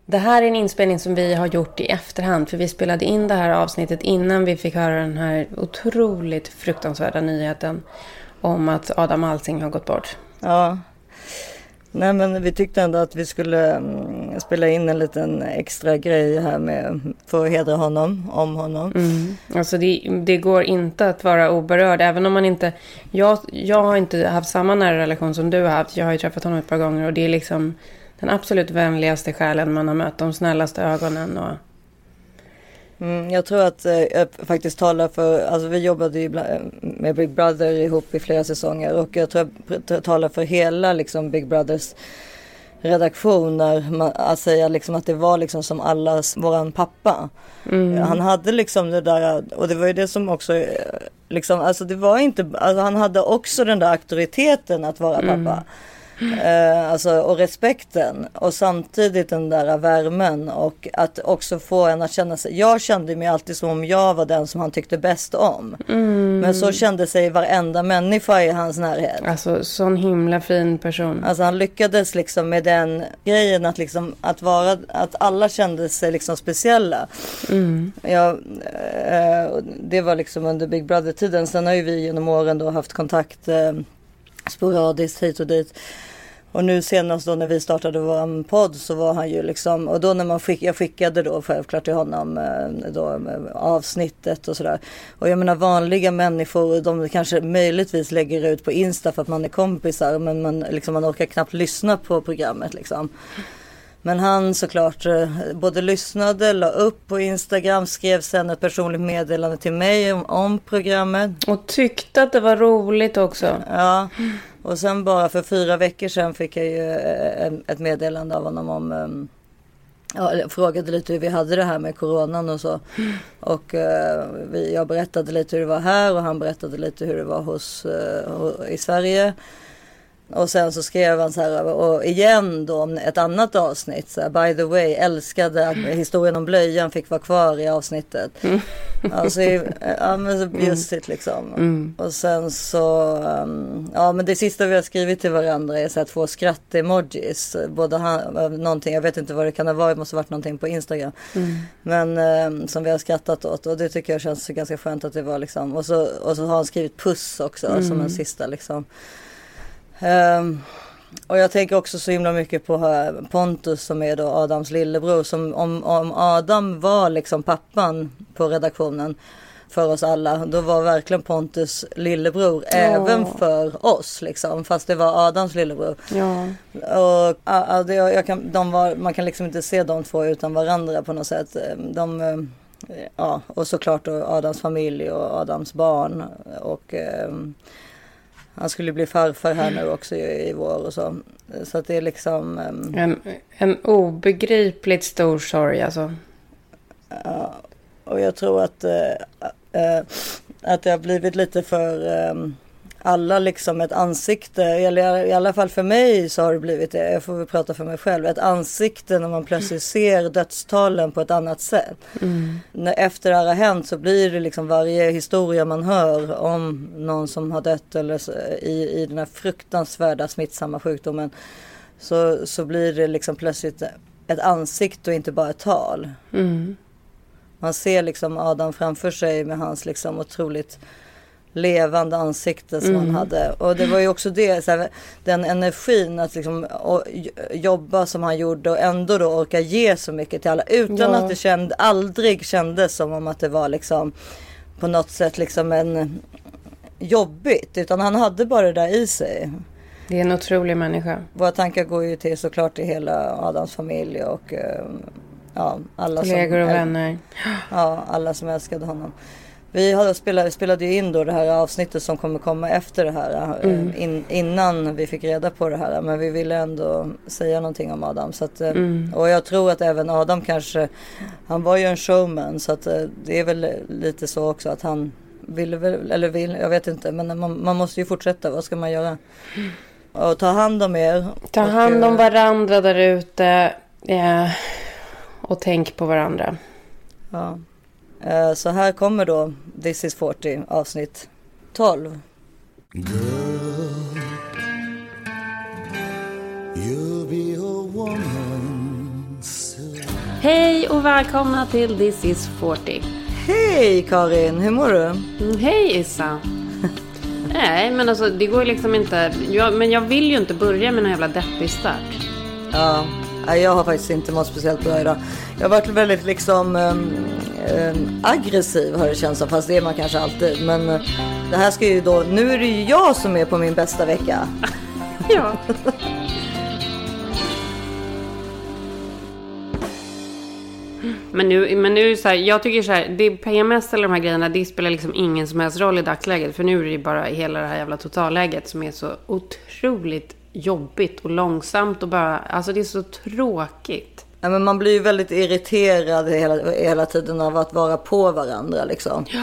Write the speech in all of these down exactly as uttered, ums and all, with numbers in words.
Det här är en inspelning som vi har gjort i efterhand. För vi spelade in det här avsnittet innan vi fick höra den här otroligt fruktansvärda nyheten om att Adam Alsing har gått bort. Ja, nej men vi tyckte ändå att vi skulle um, spela in en liten extra grej här med, för att hedra honom, om honom. Mm. Alltså det, det går inte att vara oberörd, även om man inte... Jag, jag har inte haft samma nära relation som du har haft. Jag har ju träffat honom ett par gånger och det är liksom den absolut vänligaste själen man har mött, de snällaste ögonen och... Mm, jag tror att eh, jag faktiskt talar för, alltså vi jobbade ju med Big Brother ihop i flera säsonger och jag tror jag talar för hela liksom Big Brothers redaktion när man, att säga liksom att det var liksom som allas, våran pappa. Mm. Han hade liksom det där, och det var ju det som också liksom, alltså det var inte, alltså han hade också den där auktoriteten att vara pappa. Mm. Eh, alltså, och respekten och samtidigt den där värmen och att också få en att känna sig, jag kände mig alltid som om jag var den som han tyckte bäst om, mm. men så kände sig varenda människa i hans närhet. Alltså sån himla fin person. Alltså han lyckades liksom med den grejen att liksom att vara, att alla kände sig liksom speciella. Mm. Ja, eh, det var liksom under Big Brother-tiden. Sen har ju vi genom åren då haft kontakt eh, sporadiskt hit och dit. Och nu senast då när vi startade vår podd så var han ju liksom, och då när man skick, jag skickade då självklart till honom då, avsnittet och sådär. Och jag menar vanliga människor, de kanske möjligtvis lägger ut på Insta för att man är kompisar, men man, liksom, man orkar knappt lyssna på programmet liksom. Men han såklart både lyssnade, la upp på Instagram, skrev sen ett personligt meddelande till mig om, om programmet. Och tyckte att det var roligt också. Ja, och sen bara för fyra veckor sedan fick jag ju ett meddelande av honom om... Ja, jag frågade lite hur vi hade det här med coronan och så. Och uh, vi, jag berättade lite hur det var här och han berättade lite hur det var hos, uh, i Sverige. Och sen så skrev han så här, och igen då om ett annat avsnitt så här, by the way, älskade att historien om blöjan fick vara kvar i avsnittet. Mm. Alltså, ja men så bjussigt liksom. Mm. Och sen så, um, ja men det sista vi har skrivit till varandra är så här två skratt-emojis. Både han, någonting, jag vet inte vad det kan ha varit, det måste ha varit någonting på Instagram. Mm. Men um, som vi har skrattat åt, och det tycker jag känns ganska skönt att det var liksom. Och så, och så har han skrivit puss också, mm. som en sista liksom. Um, och jag tänker också så himla mycket på uh, Pontus som är då Adams lillebror, som om, om Adam var liksom pappan på redaktionen för oss alla, då var verkligen Pontus lillebror, ja. Även för oss liksom, fast det var Adams lillebror. Ja. Och uh, det, jag kan, de var, man kan liksom inte se de två utan varandra på något sätt. De, uh, ja, och såklart då Adams familj och Adams barn och uh, han skulle bli farfar här nu också i, i vår och så. Så att det är liksom... Um, en, en obegripligt stor sorg alltså. Ja, och jag tror att, uh, uh, att det har blivit lite för um, alla liksom ett ansikte. Eller i alla fall för mig så har det blivit det. Jag får väl prata för mig själv. Ett ansikte när man plötsligt ser dödstalen på ett annat sätt. Mm. När efter det här har hänt så blir det liksom varje historia man hör om någon som har dött eller i, i den här fruktansvärda smittsamma sjukdomen. Så, så blir det liksom plötsligt ett ansikte och inte bara ett tal. Mm. Man ser liksom Adam framför sig med hans liksom otroligt levande ansikte som mm. han hade. Och det var ju också det, så här, den energin att liksom och, jobba som han gjorde och ändå då orka ge så mycket till alla utan ja. Att det känd, aldrig kändes som om att det var liksom på något sätt liksom en jobbigt, utan han hade bara det där i sig. Det är en otrolig människa. Våra tankar går ju till såklart till hela Adams familj och ja, alla kollegor som, och vänner. Ja, alla som älskade honom. Vi hade spelat, spelade ju in då det här avsnittet som kommer komma efter det här. Mm. In, innan vi fick reda på det här. Men vi ville ändå säga någonting om Adam. Så att, mm. Och jag tror att även Adam kanske, han var ju en showman. Så att det är väl lite så också att han ville väl, eller vill, jag vet inte. Men man, man måste ju fortsätta, vad ska man göra? Mm. Och ta hand om er. Ta och, hand om varandra där ute. Ja, och tänk på varandra. Ja. Så här kommer då This is fyrtio avsnitt tolv. Girl, you'll be a woman soon. Hej och välkomna till This is fyrtio. Hej Karin, hur mår du? Mm, hej Issa. Nej, men alltså det går liksom inte. Jag, men jag vill ju inte börja med en jävla deppig start. Ja, jag har faktiskt inte mått speciellt bra idag. Jag har varit väldigt liksom um, um, aggressiv har det känts som, fast det är man kanske alltid. Men uh, det här ska ju då, nu är det ju jag som är på min bästa vecka. Ja. Men nu, men nu så här, jag tycker så här, det P M S eller de här grejerna, det spelar liksom ingen som helst roll i dagsläget. För nu är det bara hela det här jävla totalläget som är så otroligt jobbigt och långsamt och bara, alltså det är så tråkigt. Ja, men man blir ju väldigt irriterad hela, hela tiden av att vara på varandra liksom. Ja.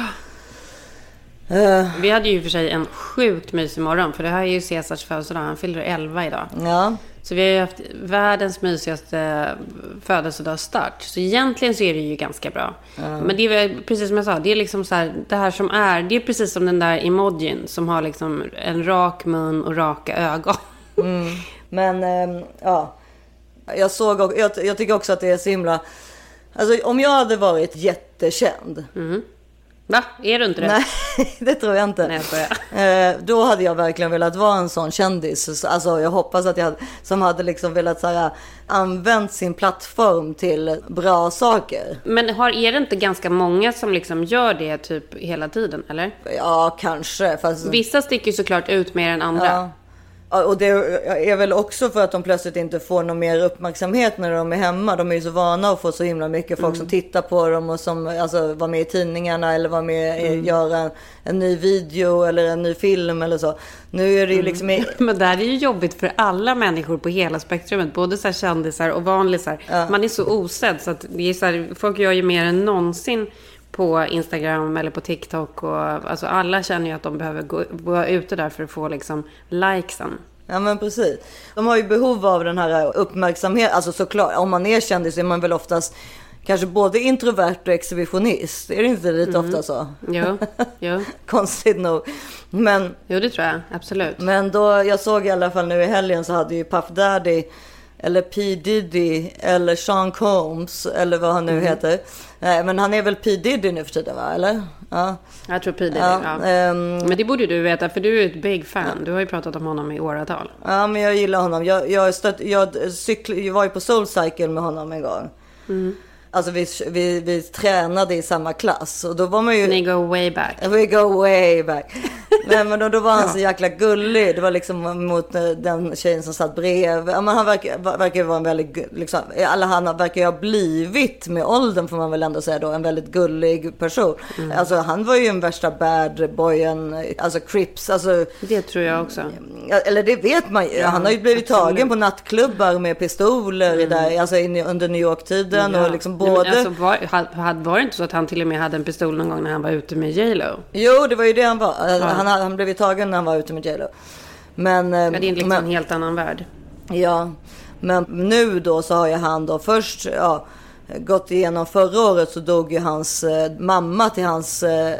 Uh. Vi hade ju för sig en sjukt mysig morgon, för det här är ju Caesars födelsedag, han fyller elva idag. Ja. Så vi har ju haft världens mysigaste födelsedagsstart. Så egentligen så är det ju ganska bra. Mm. Men det är precis som jag sa, det är liksom så här, det här som är, det är precis som den där emojin som har liksom en rak mun och raka ögon. Mm. Men ähm, ja, jag såg också, jag, jag tycker också att det är så himla, alltså om jag hade varit jättekänd. Mm. Va? Är du inte det? Nej, det tror jag inte. Nej, jag eh, då hade jag verkligen velat vara en sån kändis. Alltså jag hoppas att jag hade, som hade liksom velat så här, använt sin plattform till bra saker. Men har, är det inte ganska många som liksom gör det typ hela tiden, eller? Ja, kanske. Fast... Vissa sticker ju såklart ut mer än andra. Ja. Och det är väl också för att de plötsligt inte får någon mer uppmärksamhet när de är hemma. De är ju så vana att få så himla mycket folk mm. som tittar på dem och som alltså, var med i tidningarna eller var med mm. göra en, en ny video eller en ny film eller så. Nu är det ju mm. liksom... I... Men det här är ju jobbigt för alla människor på hela spektrumet. Både så här kändisar och vanlisar. Ja. Man är så osedd så att det är så här, folk gör ju mer än någonsin på Instagram eller på TikTok och alltså alla känner ju att de behöver gå, gå ute där för att få liksom likesen. Ja men precis. De har ju behov av den här uppmärksamheten. Alltså såklart, om man är kändis är man väl oftast kanske både introvert och exhibitionist. Är det inte lite mm. ofta så? Jo, jo. Konstigt nog. Men, jo det tror jag, absolut. Men då, jag såg i alla fall nu i helgen så hade ju Puff Daddy eller P. Diddy eller Sean Combs eller vad han nu mm. heter. Nej, men han är väl P. Diddy nu för tiden, va? Eller? Ja. Jag tror P. Diddy, ja. ja. Um, men det borde du veta, för du är ett big fan. Ja. Du har ju pratat om honom i åratal. Ja, men jag gillar honom. Jag, jag, stött, jag, cykl, jag var ju på Soul Cycle med honom en gång. Mm. Alltså vi, vi, vi tränade i samma klass. Och då var man ju... Ni go way back. We go way back. Nej, men då, då var han ja. så jäkla gullig. Det var liksom mot den tjejen som satt bredvid. Ja, men han verkar, verkar vara en väldigt... Liksom, alla han verkar ju ha blivit med åldern, får man väl ändå säga då. En väldigt gullig person. Mm. Alltså han var ju en värsta bad boyen. Alltså Crips. Alltså, det tror jag också. Eller det vet man ju. Ja, han har ju blivit absolut. tagen på nattklubbar med pistoler mm. där, alltså under New York-tiden. Ja. Och liksom både... Nej, alltså, var, had, var det inte så att han till och med hade en pistol någon gång när han var ute med J-Lo? Jo, det var ju det han var. Ja. Han, han blev tagen när han var ute med J-Lo. Men, ja, det är liksom men, en helt annan värld. Ja, men nu då så har ju han då först ja, gått igenom förra året så dog ju hans eh, mamma till hans eh,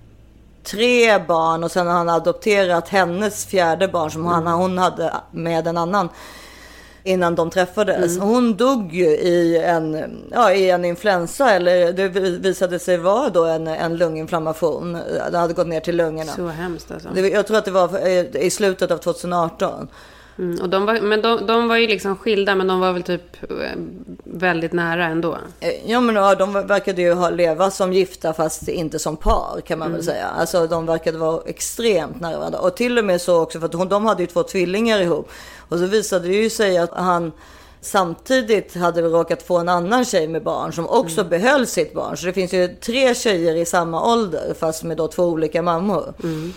tre barn. Och sen har han adopterat hennes fjärde barn som mm. han, hon hade med en annan innan de träffades. Mm. Hon dog ju i en, ja, i en influensa, eller det visade sig vara då en, en lunginflammation. Det hade gått ner till lungorna. Så hemskt alltså. Det, jag tror att det var i slutet av tjugoarton. Mm, och de var, men de, de var ju liksom skilda, men de var väl typ väldigt nära ändå. Ja, men ja, de verkade ju ha leva som gifta fast inte som par, kan man mm. väl säga. Alltså de verkade vara extremt nära varandra. Och till och med så också, för att de hade ju två tvillingar ihop. Och så visade det ju sig att han samtidigt hade råkat få en annan tjej med barn som också mm. behöll sitt barn. Så det finns ju tre tjejer i samma ålder fast med då två olika mammor. Mm.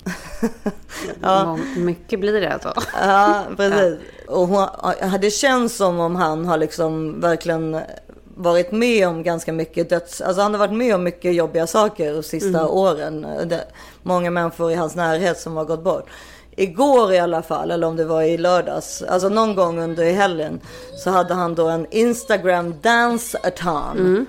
Ja. Mycket blir det alltså. Ja, precis. Och hon, det känns som om han har liksom verkligen varit med om ganska mycket döds... Alltså han har varit med om mycket jobbiga saker de sista mm. åren. Det, många människor i hans närhet som har gått bort. Igår i alla fall, eller om det var i lördags, alltså någon gång under helgen, så hade han då en Instagram dance-a-thon. Mm.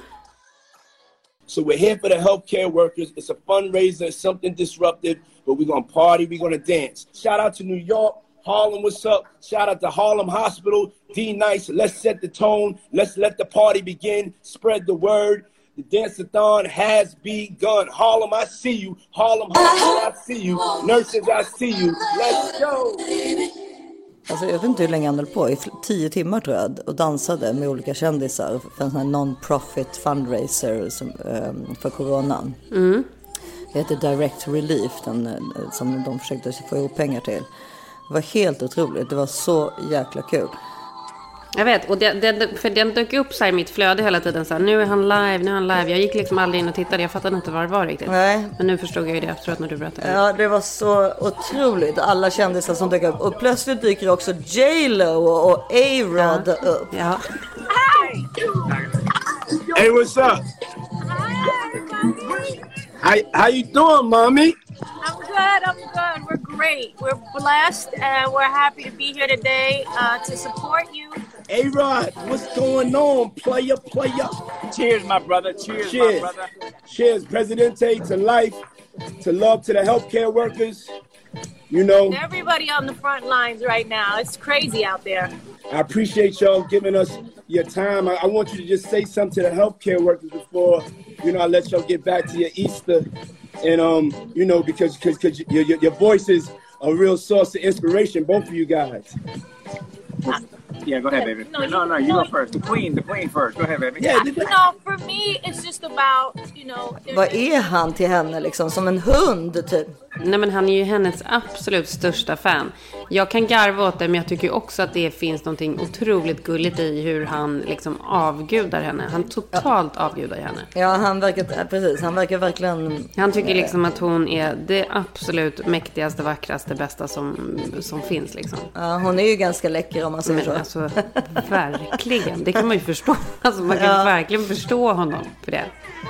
So we're here for the healthcare workers. It's a fundraiser, it's something disruptive, but we're going to party, we're going to dance. Shout out to New York, Harlem, what's up? Shout out to Harlem Hospital. D-Nice, let's set the tone. Let's let the party begin. Spread the word. The dance-a-thon has begun. Harlem, I see you. Harlem Hospital, I see you. Nurses, I see you. Let's go! Alltså jag vet inte hur länge han höll på, i tio timmar tror jag, och dansade med olika kändisar för en sån här non-profit fundraiser som, um, för coronan. Mm. Det heter Direct Relief, den, som de försökte få ihop pengar till. Det var helt otroligt, det var så jäkla kul. Jag vet, och det, det, för den dök upp så här i mitt flöde hela tiden. Så här, nu är han live, nu är han live. Jag gick liksom aldrig in och tittade, jag fattade inte vad det var riktigt. Nej. Men nu förstod jag ju det efteråt när du berättade. Ja, det var så otroligt. Alla kändisar som dök upp. Och plötsligt dyker också J-Lo och, och A-Rod ja. upp. Ja. Hey, what's up? How, how you doing, mommy? I'm good, I'm good. We're great. We're blessed and we're happy to be here today uh, to support you. A-Rod, what's going on? Player, player. Cheers, my brother. Cheers, Cheers. my brother. Cheers, Presidente, to life, to love to the healthcare workers. You know, Everybody on the front lines right now. It's crazy out there. I appreciate y'all giving us your time. I, I want you to just say something to the healthcare workers before, you know, I let y'all get back to your Easter. And, um, you know, because cause, cause your, your, your voice is a real source of inspiration, both of you guys. Uh, Yeah, go ahead, baby. No, No, no, you- no you no, go first. The queen, the queen first. Go ahead, baby. Yeah, No, for me, it's just about, you know... there's- Vad är han till henne liksom? Som en hund typ? Nej, men han är ju hennes absolut största fan. Jag kan garva åt det, men jag tycker också att det finns någonting otroligt gulligt i hur han liksom avgudar henne. Han totalt ja. avgudar henne. Ja, han verkar, precis, han verkar verkligen... Han tycker liksom att hon är det absolut mäktigaste, vackraste, bästa som, som finns liksom. Ja, hon är ju ganska läcker om man säger så. Men alltså, verkligen. Det kan man ju förstå. Alltså, man kan ja. verkligen förstå honom för det.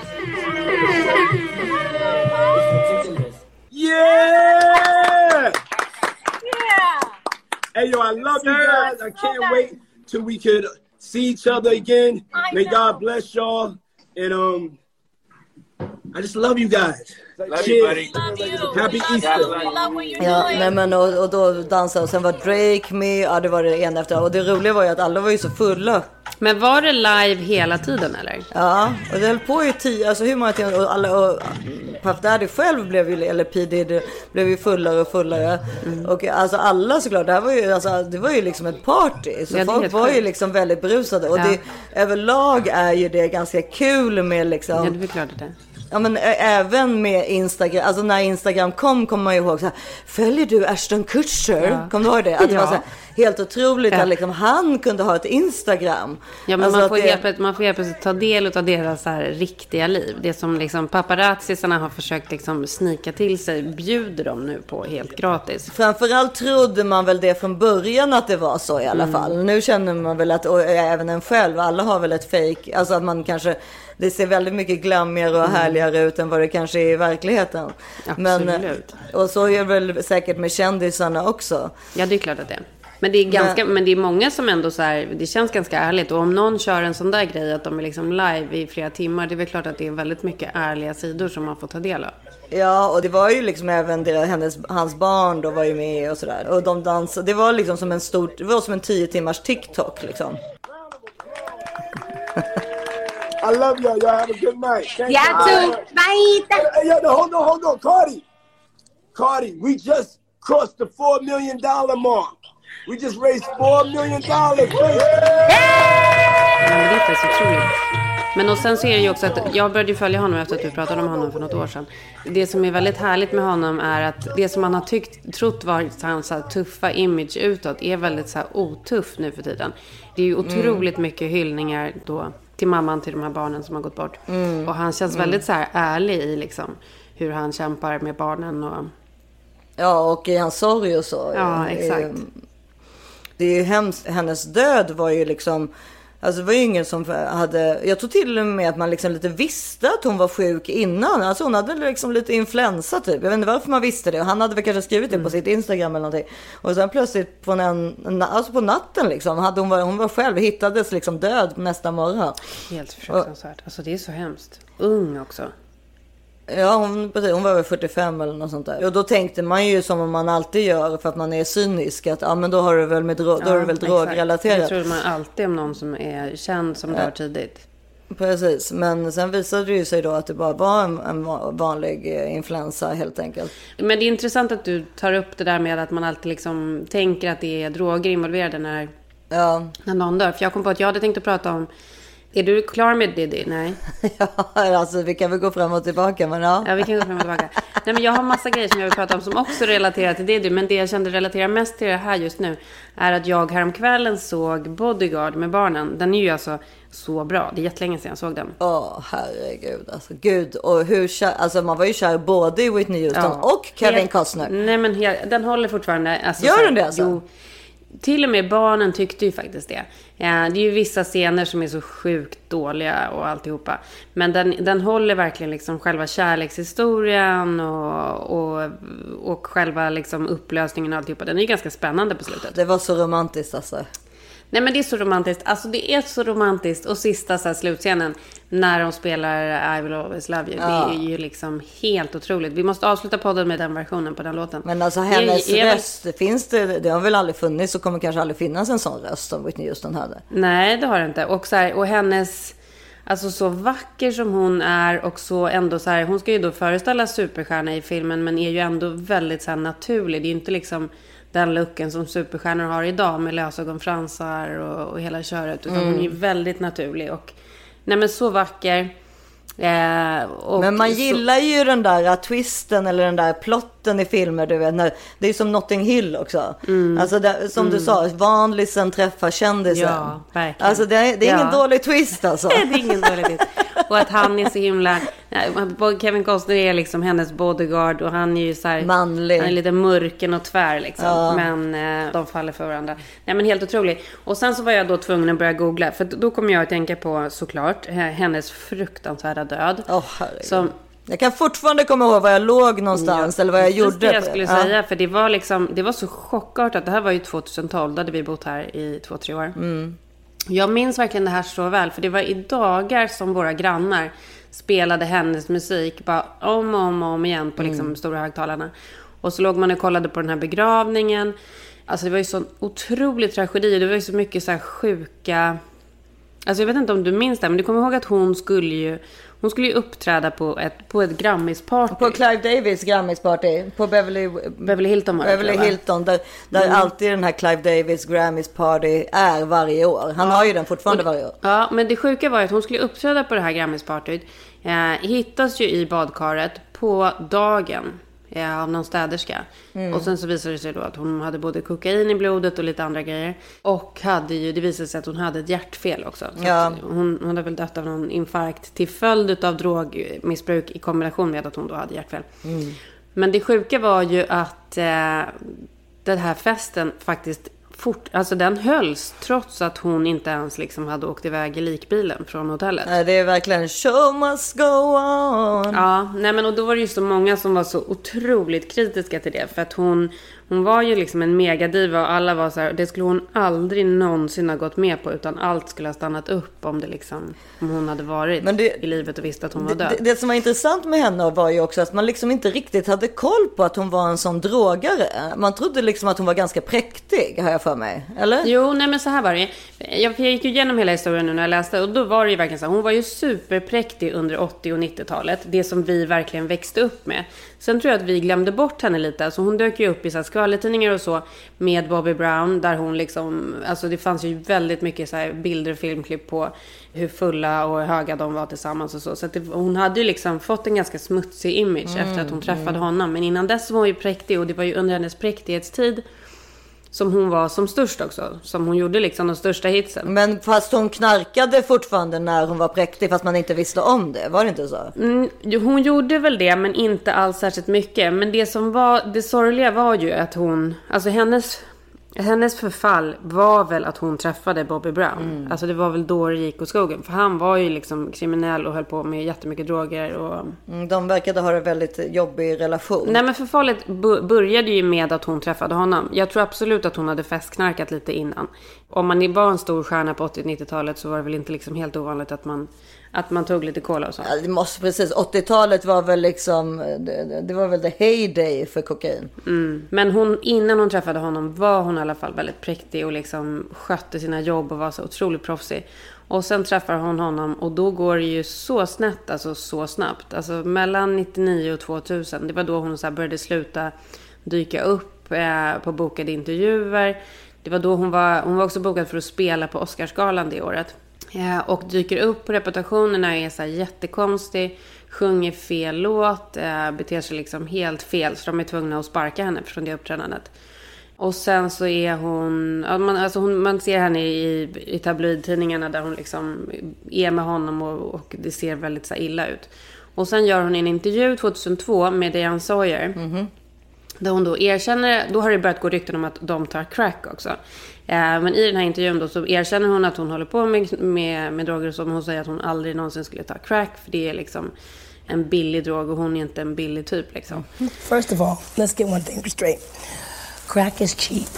Yeah! Yeah! Hey, yo, I love you guys. I can't wait till we could see each other again. I May know. God bless y'all. And um, I just love you guys. Love Cheers. you, buddy. Love you. Happy We love Easter. you. We love what you're Ja, doing. nej men och, och då dansade och sen var Drake med, ja det var det ena efter. Och det roliga var ju att alla var ju så fulla. Men var det live hela tiden eller? Ja, och det höll på i tio, alltså hur många timmar, och alla, och Puff Daddy själv blev ju, eller P. Diddy blev ju fullare och fullare. Mm. Och alltså alla såklart, det här var ju, alltså, det var ju liksom ett party. Så ja, folk var ju liksom väldigt berusade. Och ja. det, överlag är ju det ganska kul med liksom... Ja, det är klart det. Ja, men ä- även med Instagram, alltså när Instagram kom kom man ju ihåg så här, följer du Ashton Kutcher? Ja. Kommer du ihåg det? Att det Ja. var så här, helt otroligt Ja. att liksom, han kunde ha ett Instagram. Ja, men alltså man, får att det... hjälp, man får hjälp att ta del av deras så här riktiga liv. Det som liksom paparazzisarna har försökt liksom snika till sig bjuder de nu på helt gratis. Framförallt trodde man väl det från början att det var så i alla Mm. fall. Nu känner man väl att, och även en själv, alla har väl ett fake, alltså att man kanske, det ser väldigt mycket glammigare och härligare ut än vad det kanske är i verkligheten. Men, Absolut. och så är det väl säkert med kändisarna också. Ja, det är klart att det är. Men det är, ganska, men... men det är många som ändå så här, det känns ganska ärligt. Och om någon kör en sån där grej att de är liksom live i flera timmar, det är väl klart att det är väldigt mycket ärliga sidor som man får ta del av. Ja, och det var ju liksom även deras, hennes, hans barn då var ju med och sådär. Och de dansade, det var liksom som en stor, det var som en tio timmars TikTok liksom. I love y'all. Y'all have a good night. Thank Yeah, you. too. Bye. Hey, hey, yo, no, hold on, hold on. Cardi. Cardi, we just crossed the four million dollars mark. We just raised four million dollars. Ja, men det är faktiskt otroligt. Men och sen så är det ju också att jag började följa honom efter att du pratade om honom för något år sedan. Det som är väldigt härligt med honom är att det som man har tyckt, trott var hans så här tuffa image utåt är väldigt så här otuff nu för tiden. Det är ju otroligt mm. mycket hyllningar då till mamman till de här barnen som har gått bort. Mm. Och han känns mm. väldigt så här ärlig i liksom hur han kämpar med barnen och... Ja, och i hans sorg och så. Ja, exakt. Det är ju hemskt. Hennes död var ju liksom... Alltså det var ju ingen som hade... Jag tror till och med att man liksom lite visste att hon var sjuk innan. Alltså hon hade liksom lite influensa typ. Jag vet inte varför man visste det. Och han hade väl kanske skrivit det mm. på sitt Instagram eller någonting. Och sen plötsligt på, en, alltså på natten liksom. Hade hon, var, hon var själv, hittades liksom död nästa morgon. Helt fruktansvärt. Alltså det är så hemskt. Ung också. Ja, hon, hon var väl fyrtiofem eller något sånt där. Och då tänkte man ju som man alltid gör för att man är cynisk. Att ja, men då har du väl, med dro- ja, då är det väl drogrelaterat. Det tror man alltid om någon som är känd som ja. dör tidigt. Precis, men sen visade det ju sig då att det bara var en, en vanlig influensa helt enkelt. Men det är intressant att du tar upp det där med att man alltid liksom tänker att det är droger involverade när, ja. när någon dör. För jag kom på att jag hade tänkt att prata om, är du klar med Diddy? Nej. Ja, alltså vi kan väl gå fram och tillbaka, men ja. Ja, vi kan gå fram och tillbaka. Nej, men jag har massa grejer som jag vill prata om som också relaterar till Diddy. Men det jag kände relaterar mest till det här just nu är att jag häromkvällen såg Bodyguard med barnen. Den är ju alltså så bra. Det är jättelänge sedan jag såg den. Åh, oh, herregud. Alltså, gud. Och hur kär, alltså man var ju kär både i Whitney Houston ja. och Kevin helt, Costner. Nej, men helt, den håller fortfarande. Alltså, Gör den det alltså? Jo, till och med barnen tyckte ju faktiskt det. Ja, det är ju vissa scener som är så sjukt dåliga och alltihopa. Men den, den håller verkligen liksom själva kärlekshistorien och, och, och själva liksom upplösningen och alltihopa. Den är ju ganska spännande på slutet. Det var så romantiskt alltså. Nej, men det är så romantiskt. Alltså det är så romantiskt. Och sista så här, slutscenen när de spelar I Will Always Love You. Ja. Det är ju liksom helt otroligt. Vi måste avsluta podden med den versionen på den låten. Men alltså hennes är, är röst, väl... finns det, det har väl aldrig funnits och kommer kanske aldrig finnas en sån röst som Whitney Houston hade. Nej, det har det inte. Och, så här, och hennes, alltså så vacker som hon är och så ändå så här, hon ska ju då föreställa superstjärna i filmen men är ju ändå väldigt så här naturlig. Det är ju inte liksom den looken som superstjärnor har idag med lösögonfransar och, och hela köret. Utan mm. hon är ju väldigt naturlig och nej men så vacker. Eh, och men man gillar så... ju den där twisten eller den där plotten i filmer, du vet. När, det är som Notting Hill också. Mm. Alltså det, som mm. du sa, vanlisen träffar kändisen. Ja, verkligen. Alltså det, är, det är ja. ingen dålig twist alltså. Det är ingen dålig twist. Och att han är så himla... Kevin Costner är liksom hennes bodyguard och han är ju så här... manlig. Han är lite mörken och tvär liksom. Ja. Men eh, de faller för varandra. Nej, men helt otroligt. Och sen så var jag då tvungen att börja googla. För då kom jag att tänka på såklart hennes fruktansvärda död. Åh, herregud. Som... Jag kan fortfarande komma ihåg var jag låg någonstans ja, eller vad jag gjorde. Det jag skulle ja. säga, för det var liksom, det var så chockartat. Det här var ju tjugotolv, då hade vi bott här i två, tre år. Mm. Jag minns verkligen det här så väl, för det var i dagar som våra grannar spelade hennes musik bara om och om, och om igen på liksom mm. stora högtalarna. Och så låg man och kollade på den här begravningen. Alltså det var ju så otrolig tragedi. Det var ju så mycket så här sjuka... Alltså jag vet inte om du minns det, men du kommer ihåg att hon skulle ju hon skulle ju uppträda på ett på ett Grammys-party. På Clive Davis Grammys-party på Beverly Beverly Hilton. Beverly Hilton där, där mm. alltid den här Clive Davis Grammys-party är varje år. Han ja. har ju den fortfarande och, varje år. Ja, men det sjuka var att hon skulle uppträda på det här Grammys-partyt. Eh, hittas ju i badkaret på dagen av någon städerska. Mm. Och sen så visade det sig då att hon hade både kokain i blodet och lite andra grejer. Och hade ju, det visade sig att hon hade ett hjärtfel också. Så ja. hon, hon hade väl dött av någon infarkt till följd av drogmissbruk i kombination med att hon då hade hjärtfel. Mm. Men det sjuka var ju att eh, den här festen faktiskt fort, alltså den hölls trots att hon inte ens liksom hade åkt iväg i likbilen från hotellet. Nej, det är verkligen show must go on. Ja, nej men och då var det ju så många som var så otroligt kritiska till det, för att hon hon var ju liksom en megadiva och alla var så här, det skulle hon aldrig någonsin ha gått med på, utan allt skulle ha stannat upp om det liksom om hon hade varit men det, i livet och visste att hon var död. Det, det som var intressant med henne var ju också att man liksom inte riktigt hade koll på att hon var en sån drogare. Man trodde liksom att hon var ganska präktig, har jag för mig, eller? Jo, nej men så här var det. Jag gick ju igenom hela historien nu när jag läste, och då var det ju verkligen så här, hon var ju superpräktig under åttio- och nittiotalet, det som vi verkligen växte upp med. Sen tror jag att vi glömde bort henne lite. Alltså hon dök ju upp i så här skvallertidningar och så med Bobby Brown, där hon liksom, alltså det fanns ju väldigt mycket så här bilder och filmklipp på hur fulla och höga de var tillsammans och så. Så att det, hon hade ju liksom fått en ganska smutsig image mm, efter att hon träffade mm. honom. Men innan dess var hon ju präktig, och det var ju under hennes präktighetstid som hon var som störst också. Som hon gjorde liksom de största hitsen. Men fast hon knarkade fortfarande när hon var präktig, fast man inte visste om det. Var det inte så? Mm, hon gjorde väl det, men inte alls särskilt mycket. Men det som var, det sorgliga var ju att hon, alltså hennes, Hennes förfall var väl att hon träffade Bobby Brown. Mm. Alltså det var väl då det gick åt skogen. För han var ju liksom kriminell och höll på med jättemycket droger. Och... Mm, de verkade ha en väldigt jobbig relation. Nej, men förfallet började ju med att hon träffade honom. Jag tror absolut att hon hade festknarkat lite innan. Om man var en stor stjärna på åttio- och nittiotalet så var det väl inte liksom helt ovanligt att man, att man tog lite cola och så. Ja, det måste precis. åttiotalet var väl liksom, det, det var väl the heyday för kokain. Mm. Men hon, innan hon träffade honom var hon i alla fall väldigt präktig och liksom skötte sina jobb och var så otroligt proffsig. Och sen träffar hon honom och då går det ju så snett, alltså så snabbt. Alltså mellan nittionio och tvåtusen, det var då hon så här började sluta dyka upp eh, på bokade intervjuer. Det var då hon var, hon var också bokad för att spela på Oscarsgalan det året. Eh, och dyker upp på reputationerna, är så här jättekonstig, sjunger fel låt, eh, beter sig liksom helt fel. Så de är tvungna att sparka henne från det uppträdandet. Och sen så är hon, man, alltså hon, man ser henne i, i tabloidtidningarna där hon liksom är med honom och, och det ser väldigt så illa ut. Och sen gör hon en intervju tjugohundratvå med Diane Sawyer. Mm-hmm. Där hon då erkänner, då har det börjat gå rykten om att de tar crack också. Eh, men i den här intervjun då så erkänner hon att hon håller på med, med, med droger och så. Men hon säger att hon aldrig någonsin skulle ta crack. För det är liksom en billig drog och hon är inte en billig typ liksom. First of all, let's get one thing straight. Crack is cheap.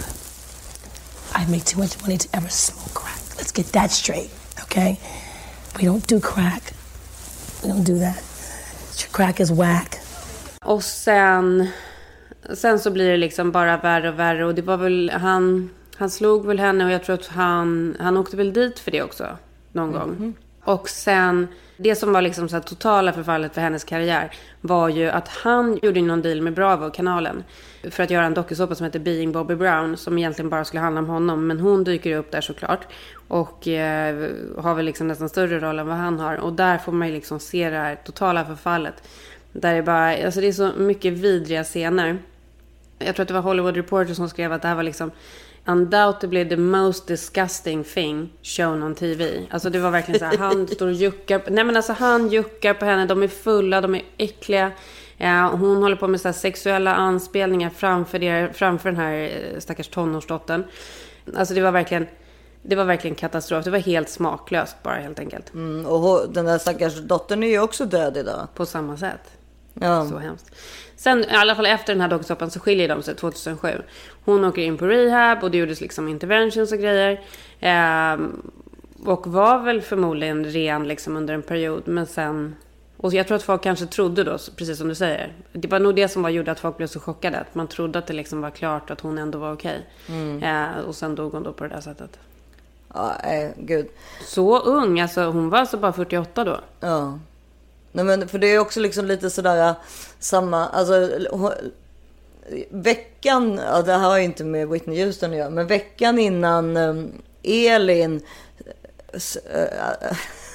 I make too much money to ever smoke crack. Let's get that straight, okay? We don't do crack. We don't do that. Crack is whack. Och sen, sen så blir det liksom bara värre och värre. Och det var väl, han, han slog väl henne och jag tror att han, han åkte väl dit för det också någon mm-hmm. gång. Och sen, det som var liksom så här totala förfallet för hennes karriär var ju att han gjorde någon deal med Bravo-kanalen för att göra en dokusåpa som heter Being Bobby Brown, som egentligen bara skulle handla om honom. Men hon dyker upp där såklart och eh, har väl liksom nästan större roll än vad han har. Och där får man ju liksom se det här totala förfallet. Där det bara, alltså det är så mycket vidriga scener. Jag tror att det var Hollywood Reporter som skrev att det här var liksom undoubtedly the most disgusting thing shown on T V. Alltså det var verkligen så här, han står och juckar. Nej men alltså han juckar på henne, de är fulla, de är äckliga. Ja, hon håller på med så här sexuella anspelningar framför, det, framför den här stackars tonårsdottern. Alltså det var verkligen, det var verkligen katastrof. Det var helt smaklöst bara helt enkelt. Mm, och den där stackars dottern är ju också död idag. På samma sätt. Ja. Så hemskt. Sen i alla fall efter den här dokusåpan så skiljer de sig tjugohundrasju. Hon åker in på rehab och det gjordes liksom interventions och grejer. Ehm, och var väl förmodligen ren liksom under en period. Men sen, och jag tror att folk kanske trodde då, precis som du säger. Det var nog det som var gjorde att folk blev så chockade. Att man trodde att det liksom var klart att hon ändå var okej. Mm. Ehm, och sen dog hon då på det där sättet. Ja, äh, gud. Så ung, alltså hon var alltså bara fyrtioåtta då. Ja. Nej, men för det är också liksom lite sådär samma, alltså veckan, ja, det har ju inte med Whitney Houston att göra, men veckan innan um, Elin uh,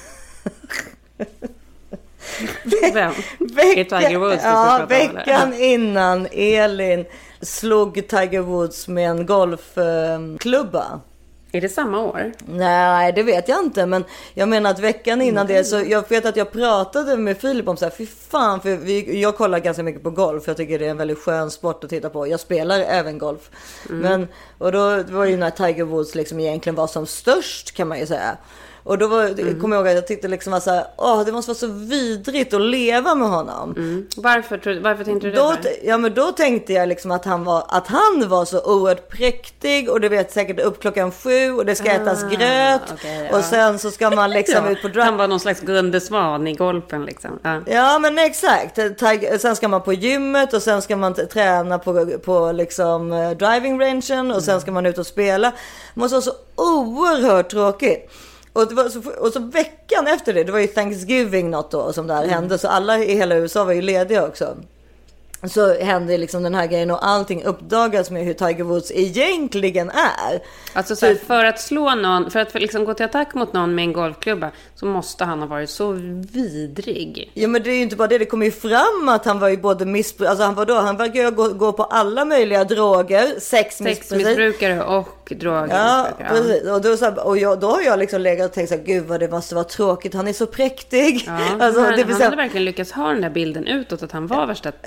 Vem? Vecka, Tiger Woods, ja, veckan om, innan Elin slog Tiger Woods med en golfklubba. Um, Är det samma år? Nej, det vet jag inte. Men jag menar att veckan innan mm. det så jag vet att jag pratade med Filip om så här, fy fan, för vi, jag kollar ganska mycket på golf. Jag tycker det är en väldigt skön sport att titta på. Jag spelar även golf. Mm. Men, och då det var ju när Tiger Woods liksom egentligen var som störst kan man ju säga. Och då var, mm. kommer jag ihåg att jag tyckte liksom så här, åh, det måste vara så vidrigt att leva med honom. Mm. Varför, varför tänkte du det? Då, ja, men då tänkte jag liksom att han var, att han var så oerhört präktig och du vet säkert upp klockan sju och det ska ah, ätas gröt okay, och ja. Sen så ska man liksom ja, ut på drag. Han var någon slags Gunde Svan i golfen liksom. Ja, ja men exakt. Sen ska man på gymmet och sen ska man träna på, på liksom driving rangen och sen mm. ska man ut och spela. Det måste vara så oerhört tråkigt. Och, det var så, och så veckan efter det, det var ju Thanksgiving något då som där mm. hände. Så alla i hela U S A var ju lediga också. Så hände liksom den här grejen och allting uppdagas med hur Tiger Woods egentligen är. Alltså så här, för att slå någon, för att för liksom gå till attack mot någon med en golfklubba så måste han ha varit så vidrig. Ja men det är ju inte bara det, det kommer ju fram att han var ju både missbrukare, alltså han var då, han verkar gå, gå på alla möjliga droger, sexmissbrukare och droger. Ja, precis. Och, då, så här, och jag, då har jag liksom legat och tänkt så här, gud vad det måste vara tråkigt, han är så präktig. Ja, alltså, han, det han så här, hade verkligen lyckats ha den där bilden utåt att han var värsta tönt. Ja,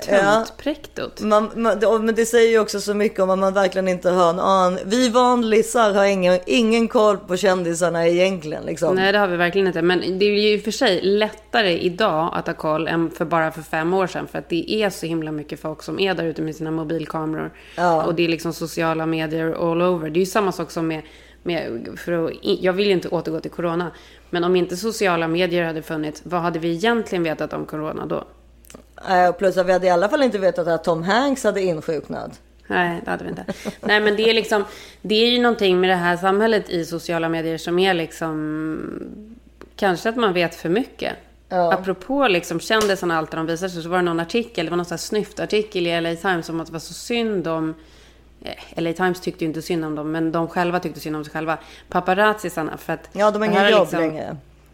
präktot. Man, man, det, men det säger ju också så mycket om att man verkligen inte har en an. Vi vanlisar har ingen, ingen koll på kändisarna egentligen. Liksom. Nej, det har vi verkligen inte. Men det är ju för sig lättare idag att ha koll än för bara för fem år sedan. För att det är så himla mycket folk som är där ute med sina mobilkameror. Ja. Och det är liksom sociala medier all over. Det är ju samma sak som med... med för att, jag vill ju inte återgå till corona. Men om inte sociala medier hade funnits, vad hade vi egentligen vetat om corona då? Äh, plus att vi hade i alla fall inte vetat att Tom Hanks hade insjuknat. Nej, det hade vi inte. Nej, men det är liksom, det är ju någonting med det här samhället i sociala medier som är liksom, kanske att man vet för mycket. Ja. Apropå liksom kändisarna, allt de visar sig, så var det någon artikel, det var någon sån här snyftartikel i L A Times om att det var så synd om, L A Times tyckte ju inte synd om dem, men de själva tyckte synd om sig själva, paparazzisarna, för att ja, de har inga jobb liksom, längre.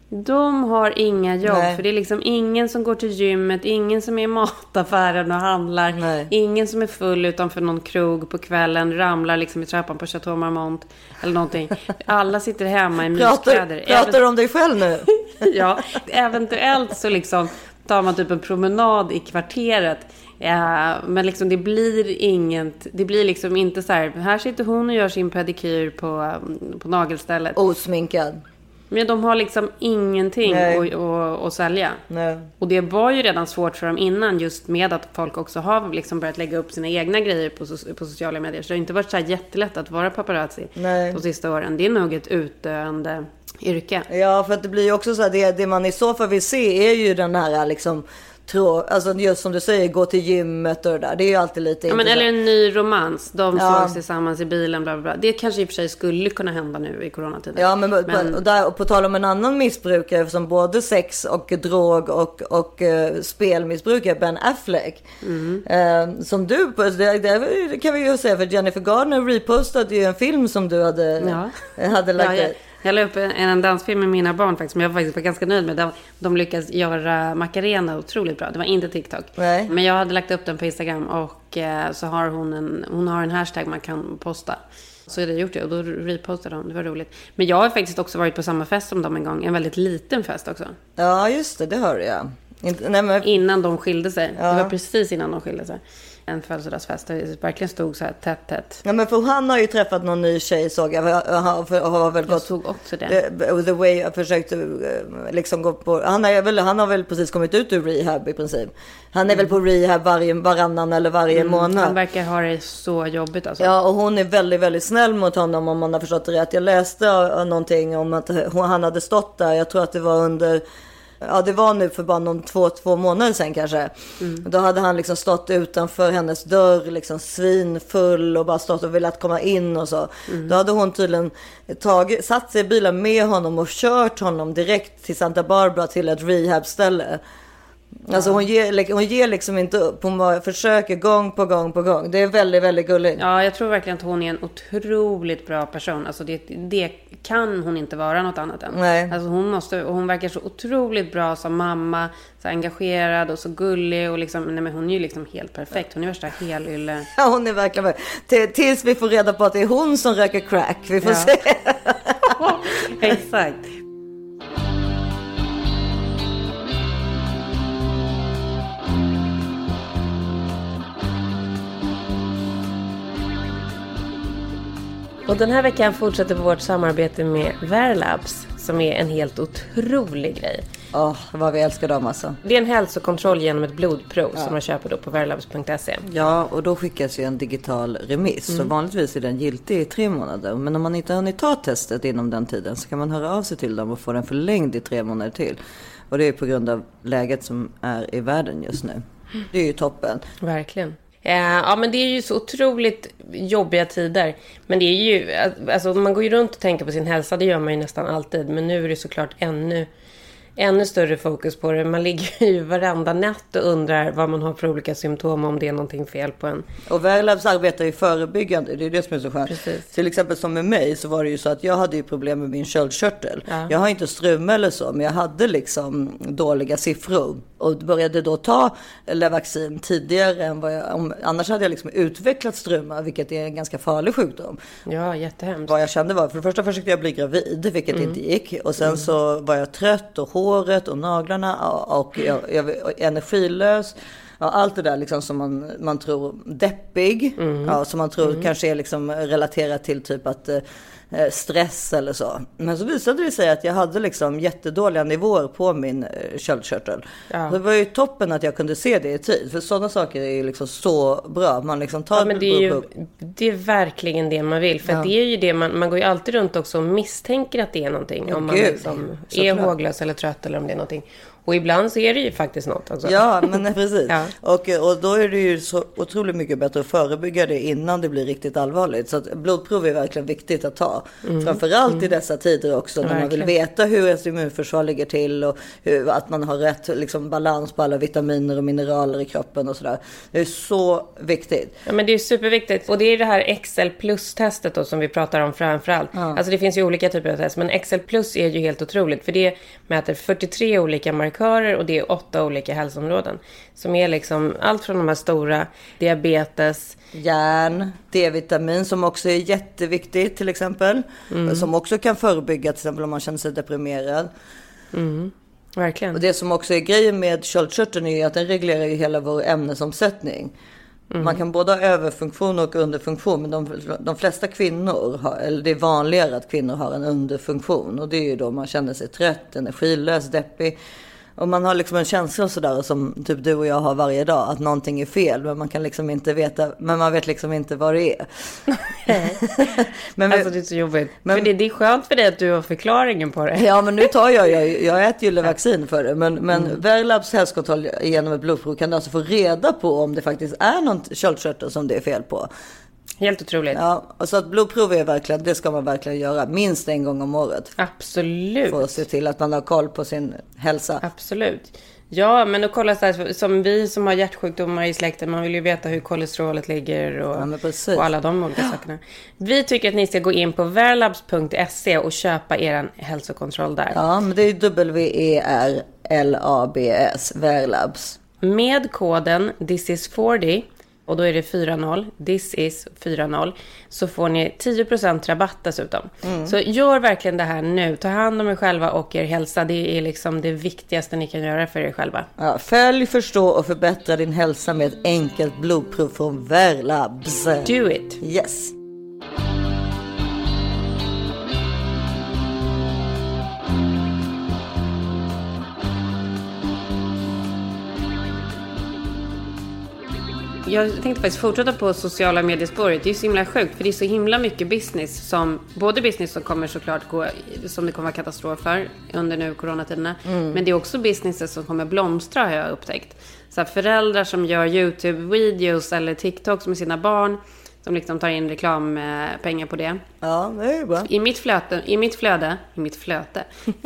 De har inga jobb. Nej. För det är liksom ingen som går till gymmet, ingen som är i mataffären och handlar. Nej. Ingen som är full utanför någon krog på kvällen, ramlar liksom i trappan på Chateau Marmont eller någonting. Alla sitter hemma i myskläder. Pratar, pratar du om dig själv nu? Ja, eventuellt så liksom tar man typ en promenad i kvarteret. Ja, men liksom det blir inget, det blir liksom inte så här, här sitter hon och gör sin pedikyr på, på nagelstället. Osminkad. Men de har liksom ingenting att, att, att sälja. Nej. Och det var ju redan svårt för dem innan, just med att folk också har liksom börjat lägga upp sina egna grejer på, på sociala medier. Så det har inte varit så här jättelätt att vara paparazzi. Nej. De sista åren. Det är nog ett utdöende yrke. Ja, för att det blir ju också så här, det, det man i så fall vill se är ju den här liksom... Tror, alltså just som du säger, gå till gymmet och det där. Det är ju alltid lite ja, men eller en ny romans. De ja. sågs tillsammans i bilen, bla, bla, bla. Det kanske i och för sig skulle kunna hända nu i coronatiden. Ja, men, men... Och, där, och på tal om en annan missbrukare som både sex och drog och, och uh, spelmissbrukare, Ben Affleck. Mm. Uh, som du, det, det kan vi ju säga, för Jennifer Gardner repostade ju en film som du hade, ja. hade lagt ja, ja. Jag la upp en, en dansfilm med mina barn faktiskt, som jag faktiskt var ganska nöjd med. De, de lyckas göra Macarena otroligt bra. Det var inte TikTok. Nej. Men jag hade lagt upp den på Instagram och eh, så har hon en, hon har en hashtag man kan posta. Så jag hade gjort det och då repostade de. Det var roligt. Men jag har faktiskt också varit på samma fest som dem en gång. En väldigt liten fest också. Ja, just det. Det hörde jag. Inte, nej, men... Innan de skilde sig. Ja. Det var precis innan de skilde sig. En födelsedagsfest där det verkligen stod så här tätt, tätt. Ja, men för han har ju träffat någon ny tjej, såg jag. Han har väl jag gått... såg också det. The, the way jag försökte liksom gå på... Han har, väl, han har väl precis kommit ut ur rehab i princip. Han är mm. väl på rehab varje, varannan eller varje mm. månad. Han verkar ha det så jobbigt alltså. Ja, och hon är väldigt, väldigt snäll mot honom om man har förstått det rätt. Jag läste någonting om att han hade stått där. Jag tror att det var under... Ja, det var nu för bara någon två, två månader sedan kanske. Mm. Då hade han liksom stått utanför hennes dörr, liksom svinfull och bara stått och velat komma in och så. Mm. Då hade hon tydligen tagit, satt sig i bilen med honom och kört honom direkt till Santa Barbara till ett rehabställe. Ja. Alltså hon ger, hon ger liksom inte upp. Hon försöker gång på gång på gång. Det är väldigt, väldigt gulligt. Ja, jag tror verkligen att hon är en otroligt bra person. Alltså det, det kan hon inte vara något annat än. Nej. Alltså hon måste, och hon verkar så otroligt bra som mamma. Så engagerad och så gullig. Och liksom, nej men hon är ju liksom helt perfekt. Hon är värsta helylle. Ja, hon är verkligen T- Tills vi får reda på att det är hon som röker crack. Vi får ja. se. Exakt. Och den här veckan fortsätter vårt samarbete med Verlabs, som är en helt otrolig grej. Åh, oh, vad vi älskar dem alltså. Det är en hälsokontroll genom ett blodprov ja. som man köper då på verlabs punkt se. Ja, och då skickas ju en digital remiss. Mm. Så vanligtvis är den giltig i tre månader. Men om man inte hunnit ta testet inom den tiden så kan man höra av sig till dem och få den förlängd i tre månader till. Och det är på grund av läget som är i världen just nu. Det är ju toppen. Verkligen. Ja, men det är ju så otroligt jobbiga tider. Men det är ju, alltså man går ju runt och tänker på sin hälsa, det gör man ju nästan alltid. Men nu är det såklart ännu, ännu större fokus på det. Man ligger ju varenda natt och undrar vad man har för olika symptom, om det är någonting fel på en. Och Verlabs arbetar ju förebyggande, det är det som är så skönt. Precis. Till exempel som med mig så var det ju så att jag hade ju problem med min köldkörtel. Ja. Jag har inte ström eller så, men jag hade liksom dåliga siffror. Och började då ta Levaxin tidigare än vad jag... Om, annars hade jag liksom utvecklat strömmar, vilket är en ganska farlig sjukdom. Ja, jättehemskt. Vad jag kände var, för det första försökte jag bli gravid, vilket mm. inte gick. Och sen mm. så var jag trött och håret och naglarna och jag, jag, jag, energilös. ja, allt det där liksom som man, man tror deppig. Mm. Ja, som man tror mm. kanske är liksom relaterat till typ att eh, stress eller så. Men så visade det sig att jag hade liksom jättedåliga nivåer på min eh, köldkörtel. Ja. Det var ju toppen att jag kunde se det i tid. För sådana saker är ju liksom så bra. Man liksom tar ja, men det är ju det är verkligen det man vill. För ja. det är ju det man, man går ju alltid runt också och misstänker att det är någonting. Ja, om man liksom är håglös eller trött eller om det är någonting. Och ibland så är det ju faktiskt något. Alltså. Ja, men precis. ja. Och, och då är det ju så otroligt mycket bättre att förebygga det innan det blir riktigt allvarligt. Så att blodprov är verkligen viktigt att ta. Mm. Framförallt mm. i dessa tider också. När verkligen. Man vill veta hur ens immunförsvar ligger till. Och hur, att man har rätt liksom, balans på alla vitaminer och mineraler i kroppen och sådär. Det är så viktigt. Ja, men det är superviktigt. Och det är det här X L plus-testet då, som vi pratar om framförallt. Ja. Alltså det finns ju olika typer av test. Men X L plus är ju helt otroligt. För det mäter fyrtiotre olika markörer. Och det är åtta olika hälsoområden. Som är liksom allt från de här stora diabetes. Järn, D-vitamin som också är jätteviktigt till exempel. Mm. Som också kan förebygga till exempel om man känner sig deprimerad. Mm. Verkligen. Och det som också är grejen med köldkörteln är att den reglerar ju hela vår ämnesomsättning. Mm. Man kan både ha överfunktion och underfunktion. Men de, de flesta kvinnor har, eller det är vanligare att kvinnor har en underfunktion. Och det är ju då man känner sig trött, energilös, deppig. Och man har liksom en känsla sådär som typ du och jag har varje dag. Att någonting är fel. Men man kan liksom inte veta. Men man vet liksom inte vad det är. men alltså det är så jobbigt. Men, för det, det är skönt för dig att du har förklaringen på det. Ja, men nu tar jag. Jag, jag äter ju vaccin för det. Men, men mm. Verlabs hälsokontroll genom ett blodprov kan du alltså få reda på om det faktiskt är någon köldkörtel som det är fel på. Helt otroligt. Ja, och så att blodprov är verkligen, det ska man verkligen göra minst en gång om året. Absolut. För att se till att man har koll på sin hälsa. Absolut. Ja, men att kolla så här, som vi som har hjärtsjukdomar i släkten, man vill ju veta hur kolesterolet ligger och, ja, och alla de olika ja. sakerna. Vi tycker att ni ska gå in på verlabs punkt se och köpa er hälsokontroll där. Ja, men det är W E R L A B S, Verlabs. Med koden this is fyrtio och då är det fyra noll, this is fyra noll, så får ni tio procent rabatt dessutom. Mm. Så gör verkligen det här nu. Ta hand om er själva och er hälsa. Det är liksom det viktigaste ni kan göra för er själva. Ja, följ, förstå och förbättra din hälsa med ett enkelt blodprov från Verlabs. Do it. Yes. Jag tänkte faktiskt fortsätta på sociala mediespåret. Det är ju så himla sjukt, för det är så himla mycket business som, både business som kommer såklart gå, som det kommer vara katastrof för under nu coronatiderna. Mm. Men det är också businesses som kommer blomstra, har jag upptäckt. Så här, föräldrar som gör YouTube-videos eller TikToks med sina barn, som liksom tar in reklampengar på det. Ja, det är bra. I mitt flöde, i mitt flöde, i mitt flöde,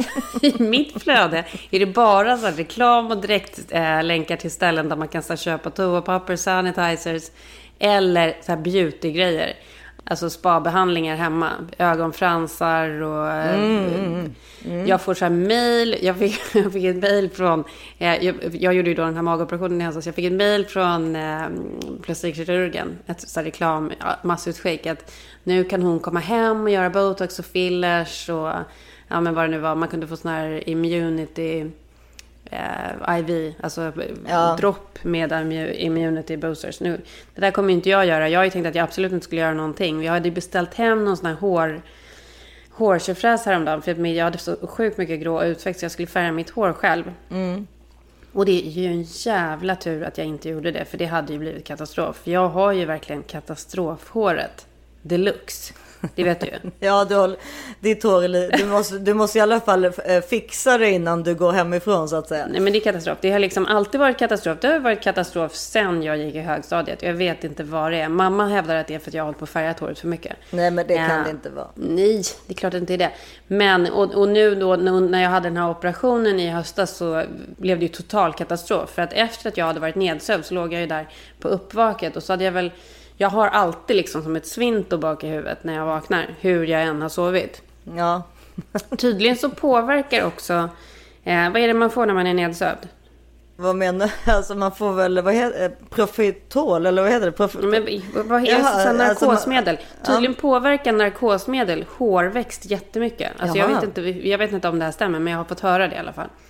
i mitt flöde är det bara så här reklam och direkt eh, länkar till ställen där man kan så här, köpa toapapper, sanitizers eller så här beautygrejer. Alltså spa-behandlingar hemma, ögonfransar och mm, mm, mm. jag får så här mail, jag fick, jag fick ett mail från, jag, jag gjorde ju då den här magoperationen i höstas, jag fick ett mail från eh, plastikkirurgen, ett så här reklam, massutskick, att nu kan hon komma hem och göra botox och fillers och ja, men vad det nu var, man kunde få sån här immunity Uh, I V, alltså ja. dropp med immunity boosters. Nu, det där kommer inte jag göra. Jag har ju tänkt att jag absolut inte skulle göra någonting. Jag hade beställt hem någon sån här hår hårköfräs häromdagen, för att jag hade så sjukt mycket grå utväxt så jag skulle färga mitt hår själv. Mm. Och det är ju en jävla tur att jag inte gjorde det, för det hade ju blivit katastrof. Jag har ju verkligen katastrofhåret deluxe. Det vet du ju. Ja, du har, ditt hår, du måste, du måste i alla fall fixa det innan du går hemifrån så att säga. Nej, men det är katastrof. Det har liksom alltid varit katastrof. Det har varit katastrof sen jag gick i högstadiet. Jag vet inte vad det är. Mamma hävdar att det är för att jag har hållit på att färga håret för mycket. Nej, men det kan ja. det inte vara. Nej, det är klart att det inte är det. Men, och, och nu då när jag hade den här operationen i höstas så blev det ju total katastrof. För att efter att jag hade varit nedsövd så låg jag ju där på uppvaket och så hade jag väl... Jag har alltid liksom som ett svinto bak i huvudet när jag vaknar, hur jag än har sovit. Ja. Tydligen så påverkar också, eh, vad är det man får när man är nedsövd? Vad menar du? Alltså man får väl, vad heter profitol eller vad heter det? Prof... Men, vad heter Jaha, det? Narkosmedel. Alltså man... Tydligen ja. påverkar narkosmedel hårväxt jättemycket. Alltså jag vet, inte, jag vet inte om det här stämmer, men jag har fått höra det i alla fall.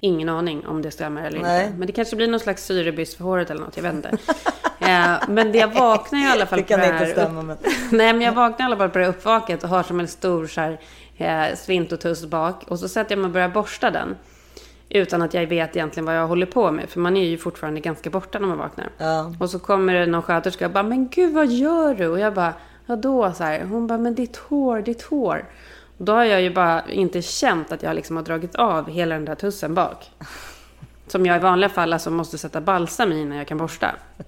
ingen aning om det stämmer eller Nej. inte. Men det kanske blir någon slags syrebyst för håret eller något, jag vet inte. eh, men det jag vaknar i alla fall det kan på det inte här stämma, upp... men... Nej, men jag vaknar i alla fall på det uppvaket och har som en stor så här, eh, svintotuss bak. Och så sätter jag mig och börjar borsta den. Utan att jag vet egentligen vad jag håller på med. För man är ju fortfarande ganska borta när man vaknar. Ja. Och så kommer det någon sköterska och bara, men gud vad gör du? Och jag bara, ja då så här. Hon bara, men ditt hår, ditt hår. Och då har jag ju bara inte känt att jag liksom har dragit av hela den där tussen bak. Som jag i vanliga fall alltså måste sätta balsam i när jag kan borsta.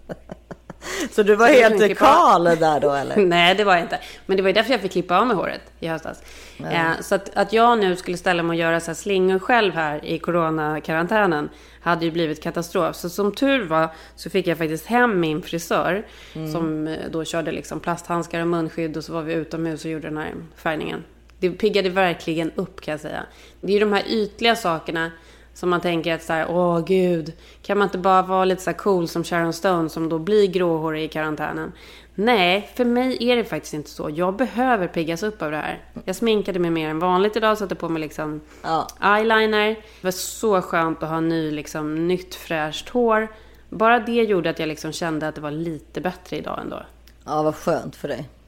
Så du var Så helt kal där då eller? Nej, det var jag inte. Men det var ju därför jag fick klippa av med håret i höstas. Eh, så att, att jag nu skulle ställa mig och göra så här slingor själv här i coronakarantänen hade ju blivit katastrof. Så som tur var så fick jag faktiskt hem min frisör mm. som då körde liksom plasthandskar och munskydd och så var vi utomhus och gjorde den här färgningen. Det piggade verkligen upp, kan jag säga. Det är ju de här ytliga sakerna som man tänker att så här, åh gud, kan man inte bara vara lite så här cool som Sharon Stone som då blir gråhårig i karantänen? Nej, för mig är det faktiskt inte så. Jag behöver piggas upp av det här. Jag sminkade mig mer än vanligt idag, satte på mig liksom ja. eyeliner. Det var så skönt att ha ny, liksom, nytt fräscht hår. Bara det gjorde att jag liksom kände att det var lite bättre idag ändå. Ja, vad skönt för dig.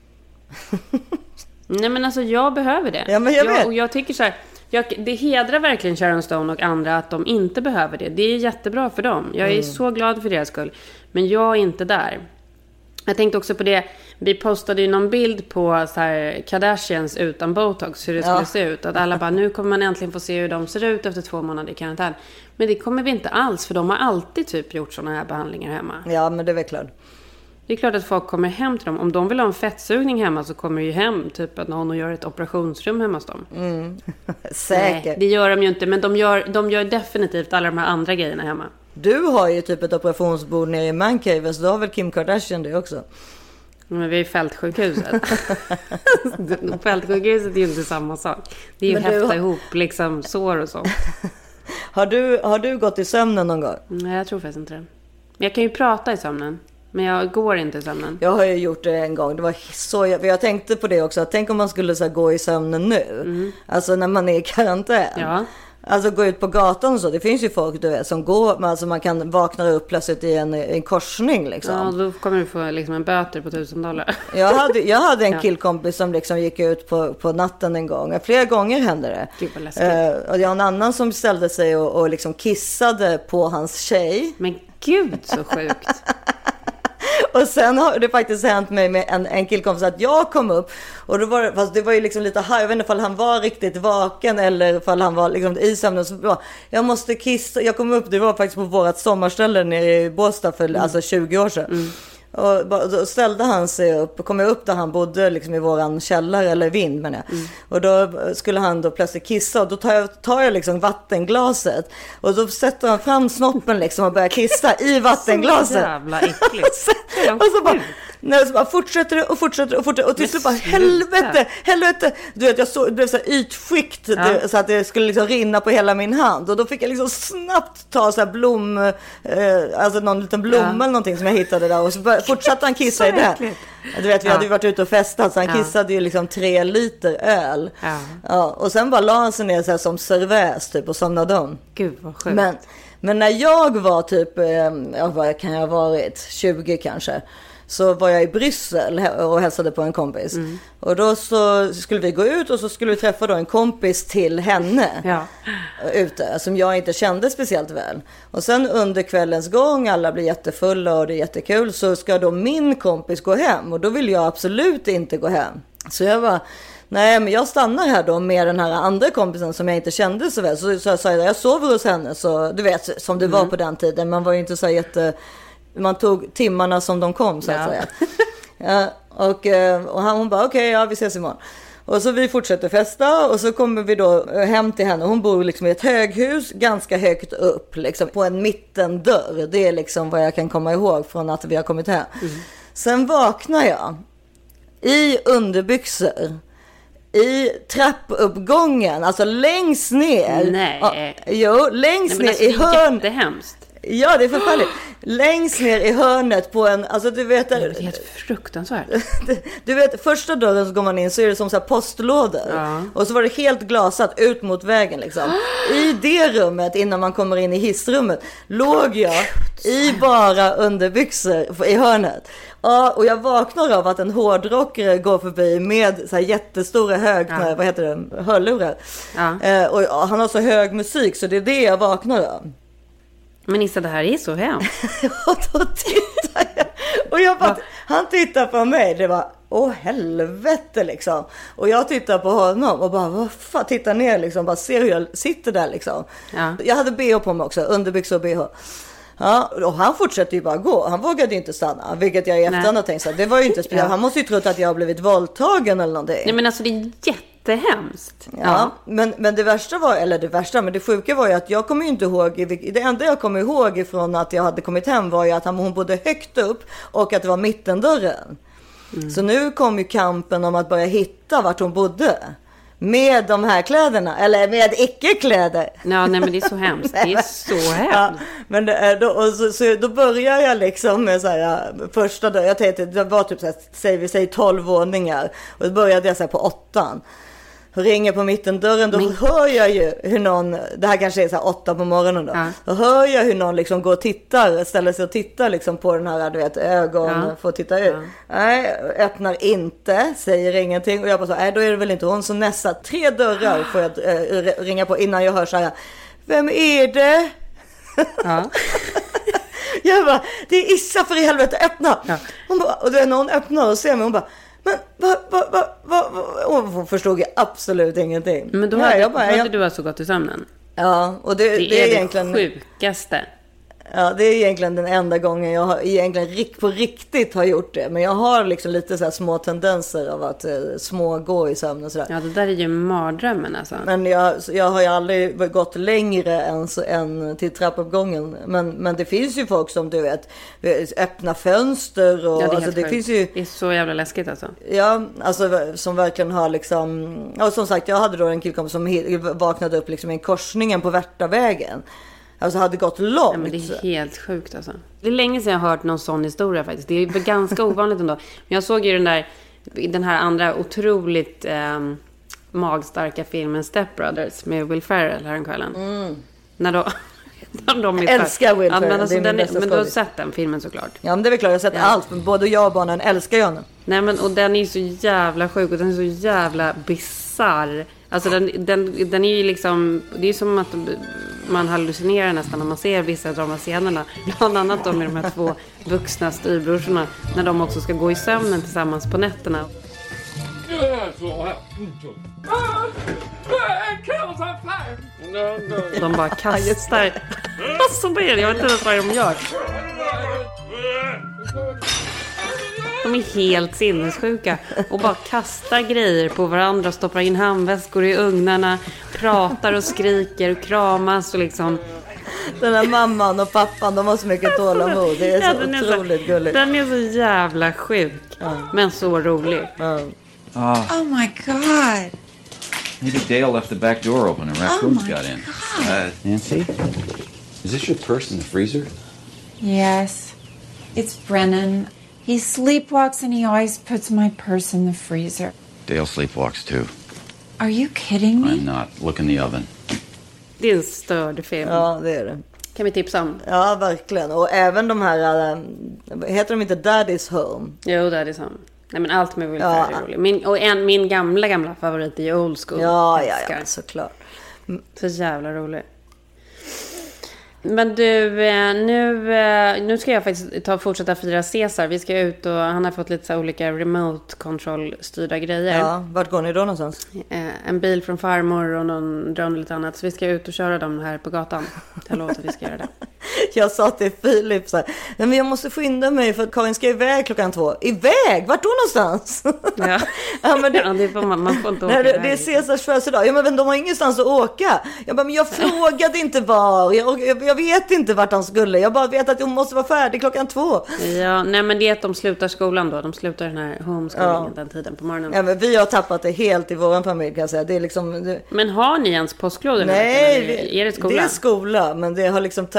Nej, men alltså jag behöver det. Ja, men jag vet. Jag, och jag tycker så här, jag, det hedrar verkligen Sharon Stone och andra att de inte behöver det. Det är jättebra för dem. Jag är mm. så glad för deras skull. Men jag är inte där. Jag tänkte också på det. Vi postade ju någon bild på så här Kardashians utan Botox. Hur det skulle ja. se ut. Att alla bara, nu kommer man äntligen få se hur de ser ut efter två månader i karantän. Men det kommer vi inte alls. För de har alltid typ gjort sådana här behandlingar hemma. Ja, men det är väl klart. Det är klart att folk kommer hem till dem. Om de vill ha en fettsugning hemma så kommer det ju hem typ att någon gör ett operationsrum hemma hos dem. Mm. Säkert. Nej, det gör de ju inte. Men de gör, de gör definitivt alla de här andra grejerna hemma. Du har ju typ ett operationsbord nere i Mancave. Så då har väl Kim Kardashian det också? Men vi är i fältsjukhuset. Fältsjukhuset är ju inte samma sak. Det är ju häfta har... ihop liksom sår och så. har, du, har du gått i sömnen någon gång? Nej, jag tror faktiskt inte det. Men jag kan ju prata i sömnen. Men jag går inte i sömnen. Jag har ju gjort det en gång. Det var så jag, jag tänkte på det också. Tänk om man skulle så här, gå i sömnen nu. Mm. Alltså när man är i karantän. Ja. Alltså gå ut på gatan och så. Det finns ju folk du vet, som går. Alltså man kan vakna upp plötsligt i en, en korsning liksom. Ja, då kommer du få liksom en böter på tusen dollar. Jag hade, jag hade en killkompis som liksom gick ut på, på natten en gång. Flera gånger hände det. Gud vad läskigt. Uh, och jag har en annan som ställde sig och, och liksom kissade på hans tjej. Men gud så sjukt. Och sen har det faktiskt hänt mig med en, en killkompis att jag kom upp och då var det, fast det var ju liksom lite här, jag vet inte om han var riktigt vaken eller om han var liksom i sömnen, så bara, jag måste kissa, jag kom upp, det var faktiskt på vårat sommarställe nere i Båstad för mm. alltså tjugo år sedan. Mm. Och då ställde han sig upp, kom jag upp där han bodde liksom i våran källare eller vind men jag. Mm. Och då skulle han då plötsligt kissa och då tar jag, tar jag liksom vattenglaset och då sätter han fram snoppen liksom och börjar kissa i vattenglaset. Så jävla äckligt. och, så, och så bara, nej, så bara fortsätter det och fortsätter och fortsätter och till slut bara helvete, helvete. Du vet jag såg, det blev så här ytskikt ja. det, så att det skulle liksom rinna på hela min hand och då fick jag liksom snabbt ta så här blom eh, alltså någon liten blomma ja. eller någonting som jag hittade där och så började, fortsatte han kissa i det. Du vet vi ja. hade ju varit ute och festat så han ja. kissade ju liksom tre liter öl. Ja. Ja, och sen bara la han sig ner så här som serväs typ och somnade om. Gud vad sjukt. Men men när jag var typ eh, ja, vad kan jag ha varit tjugo kanske. Så var jag i Bryssel och hälsade på en kompis. Mm. Och då så skulle vi gå ut och så skulle vi träffa då en kompis till henne ja. ute som jag inte kände speciellt väl. Och sen under kvällens gång, alla blir jättefulla och det är jättekul, så ska då min kompis gå hem. Och då vill jag absolut inte gå hem. Så jag var... Nej, men jag stannar här då med den här andra kompisen som jag inte kände så väl. Så, så jag sa, jag sover hos henne, så du vet som det mm. var på den tiden. Man var ju inte så jätte... Man tog timmarna som de kom så att ja. säga. Ja, och, och han, hon bara okej, okay, ja vi ses imorgon. Och så vi fortsätter festa och så kommer vi då hem till henne. Hon bor liksom i ett höghus ganska högt upp liksom, på en mittendörr. Det är liksom vad jag kan komma ihåg från att vi har kommit hem. Mm. Sen vaknar jag i underbyxor i trappuppgången, alltså längst ner. Nej. Ja, jo, längst Nej, ner alltså, i hörn. Jättehemskt. Ja, det är förfärligt. Längst ner i hörnet på en, alltså du vet... Det är helt fruktansvärt. Du vet, första dörren så går man in så är det som så här postlådor. Ja. Och så var det helt glasat ut mot vägen liksom. I det rummet, innan man kommer in i hissrummet, låg jag i bara underbyxor i hörnet. Ja, och jag vaknar av att en hårdrockare går förbi med så här jättestora hög, ja. vad heter det, hörlurar. Ja. Eh, och han har så hög musik så det är det jag vaknar av. Men Issa, det här är så hemskt. Och då tittar jag. Och jag bara, han tittar på mig. Det var, åh helvete liksom. Och jag tittar på honom och bara, vad fan, tittar ner liksom. Bara ser hur jag sitter där liksom. Ja. Jag hade B H på mig också, underbyxor och B H. Ja, och han fortsätter ju bara gå. Han vågade inte stanna, vilket jag i efterhand har tänkt så. Det var ju inte speciellt. Ja. Han måste ju trott att jag har blivit våldtagen eller någonting. Nej men alltså det är jättehemskt. Ja, ja. Men, men det värsta var, eller det värsta, men det sjuka var ju att jag kommer ju inte ihåg, det enda jag kommer ihåg ifrån att jag hade kommit hem var ju att han, hon bodde högt upp och att det var mittendörren. Mm. Så nu kom ju kampen om att börja hitta vart hon bodde. Med de här kläderna, eller med icke-kläder. Ja, nej men det är så hemskt. Det är så hemskt. Ja, men det är då, och så, så, då börjar jag liksom med så här, första då, jag tänkte, det var typ så här, säg, vi säger tolv våningar. Och då började jag så här på åttan. Och ringer på mittendörren, då men... hör jag ju hur någon, det här kanske är så här åtta på morgonen då. Ja. Då hör jag hur någon liksom går och tittar, ställer sig och tittar liksom på den här, du vet, ögon, ja. Får titta ut. Ja. Nej, öppnar inte, säger ingenting. Och jag bara så, nej då är det väl inte hon. Så nästa tre dörrar får jag äh, ringa på innan jag hör så här, vem är det? Ja. Jag bara, det är Issa för i helvete, öppna. Ja. Hon bara, och då är någon öppnar och ser mig, hon bara, men vad, vad, vad, vad, vad? Hon förstod jag absolut ingenting. Men då Nej, hade, jag bara, hade jag... du alltså gått i sömnen? Ja, och det, det, det är, är egentligen det sjukaste. Ja, det är egentligen den enda gången jag har, egentligen på riktigt har gjort det. Men jag har liksom lite så här små tendenser av att eh, små gå i sömn och sådär. Ja, det där är ju mardrömmen alltså. Men jag, jag har ju aldrig gått längre än, än till trappuppgången. Men, men det finns ju folk som du vet, öppna fönster och... Ja, det är alltså, det finns ju, det är så jävla läskigt alltså. Ja, alltså som verkligen har liksom... Och som sagt, jag hade då en killkompis som vaknade upp liksom i korsningen på Värtavägen. Alltså hade gått långt. Ja, men det är helt sjukt alltså. Det är länge sedan jag har hört någon sån historia faktiskt. Det är ganska ovanligt ändå. Men jag såg ju den där, den här andra otroligt eh, magstarka filmen Step Brothers med Will Ferrell häromkvällen. Mm. När då... de jag älskar Will Ferrell. Ja, men, alltså, den är, men du har sett den filmen såklart. Ja, men det är väl klart. Jag har sett ja. allt. Både jag och barnen älskar ju honom. Nej, men och den är ju så jävla sjuk och den är så jävla bizarr. Alltså den, den, den är ju liksom, det är som att man hallucinerar nästan när man ser vissa av de här scenerna. Bland annat då med de här två vuxna styrbrorsorna när de också ska gå i sömnen tillsammans på nätterna. De bara kastar. Så blir det, jag vet inte ens vad de gör. De är helt sinnessjuka och bara kastar grejer på varandra, stoppar in handväskor i ugnarna, pratar och skriker och kramas och liksom. Den här mamman och pappan, de har så mycket tålamod. Det är så ja, otroligt är så, gulligt. Den är så jävla sjuk, ja. Men så rolig. Ja. Oh. oh my God. Maybe Dale left the back door open and raccoons oh got in. Uh, Nancy, is this your purse in the freezer? Yes, it's Brennan. He sleepwalks and he always puts my purse in the freezer. Dale sleepwalks too. Are you kidding me? I'm not. Look in the oven. Det är en störd film. Ja, det är det. Kan vi tipsa om? Ja, verkligen. Och även de här, äh, heter de inte Daddy's Home? Jo, Daddy's Home. Nej, men allt med Will Ferrell ja. är roligt. Min, och en, min gamla, gamla favorit är Old School. Ja, ja, ja, såklart. Så jävla roligt. Men du, nu, nu ska jag faktiskt ta fortsätta fira Cesar. Vi ska ut och han har fått lite så olika remote control styrda grejer. Ja, vart går ni då någonstans? En bil från farmor och någon drön och lite annat. Så vi ska ut och köra dem här på gatan. Jag lovar att vi ska göra det. Jag sa till Filip så här, men jag måste skynda mig för att Karin ska iväg klockan två. Iväg? Vart då någonstans? Ja, ja men det, ja, det får man, man får inte åka nej, det, iväg. Det är Cesars födelsedag. Ja, men de har ingenstans att åka. Jag bara, men jag frågade inte var. Jag, jag, jag vet inte vart han skulle. Jag bara vet att hon måste vara färdig klockan två. Ja, nej men det är att de slutar skolan då. De slutar den här homeschoolingen ja. den tiden på morgonen. Ja, men vi har tappat det helt i våran familj kan jag säga. Det är liksom... Det... Men har ni ens påsklådor? Nej, eller är det skola? Det är skola. Men det har liksom... Sen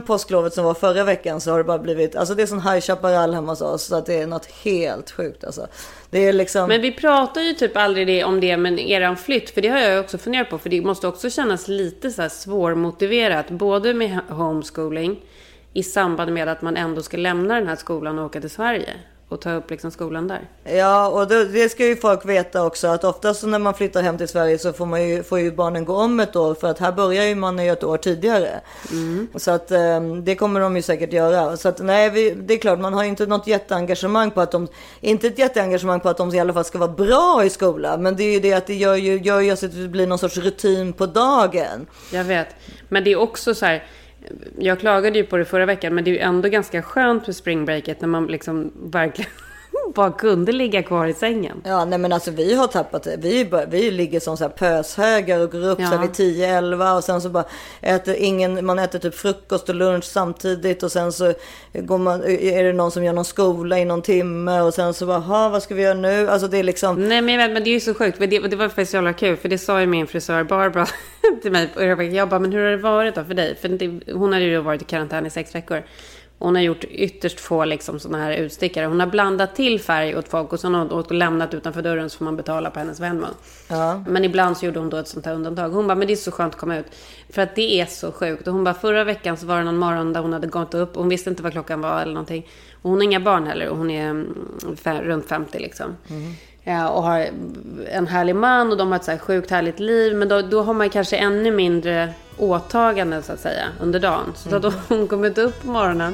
påsklovet som var förra veckan så har det bara blivit, alltså det är sån High Chaparral hemma hos oss så att det är något helt sjukt alltså. Det är liksom... Men vi pratar ju typ aldrig det, om det, men eran flytt, för det har jag också funderat på, för det måste också kännas lite så här svårmotiverat, både med homeschooling i samband med att man ändå ska lämna den här skolan och åka till Sverige och ta upp liksom skolan där. Ja, och det, det ska ju folk veta också, att oftast när man flyttar hem till Sverige så får, man ju, får ju barnen gå om ett år, för att här börjar ju man ju ett år tidigare. Mm. Så att det kommer de ju säkert göra. Så att nej, vi, det är klart, man har ju inte något jätteengagemang på att de, inte ett jätteengagemang på att de i alla fall ska vara bra i skolan, men det är ju det att det gör ju, gör ju att det blir någon sorts rutin på dagen. Jag vet, men det är också så här, jag klagade ju på det förra veckan, men det är ju ändå ganska skönt med springbreaket när man liksom verkligen bara kunde ligga kvar i sängen. Ja, nej men alltså vi har tappat det. Vi, bara, vi ligger som så här pöshögar och går upp ja. så här vid tio elva och sen så bara äter ingen, man äter typ frukost och lunch samtidigt och sen så går man, är det någon som gör någon skola i någon timme och sen så bara, ha, vad ska vi göra nu? Alltså det är liksom... Nej men jag vet, men det är ju så sjukt. Det, det var faktiskt jävla kul, för det sa ju min frisör Barbara till mig. Och jag bara, men hur har det varit då för dig? För det, hon hade ju varit i karantän i sex veckor. Hon har gjort ytterst få liksom såna här utstickare. Hon har blandat till färg åt folk och sen har hon lämnat utanför dörren så får man betala på hennes Venmo. Ja. Men ibland så gjorde hon då ett sånt här undantag. Hon bara, men det är så skönt att komma ut. För att det är så sjukt. Och hon bara, förra veckan så var det någon morgon där hon hade gått upp. Och hon visste inte vad klockan var eller någonting. Och hon har inga barn heller. Och hon är fem, runt femtio liksom. Mm. Ja, och har en härlig man och de har ett så här sjukt härligt liv. Men då, då har man kanske ännu mindre åtaganden så att säga under dagen. Så mm. då hon kommit upp på morgonen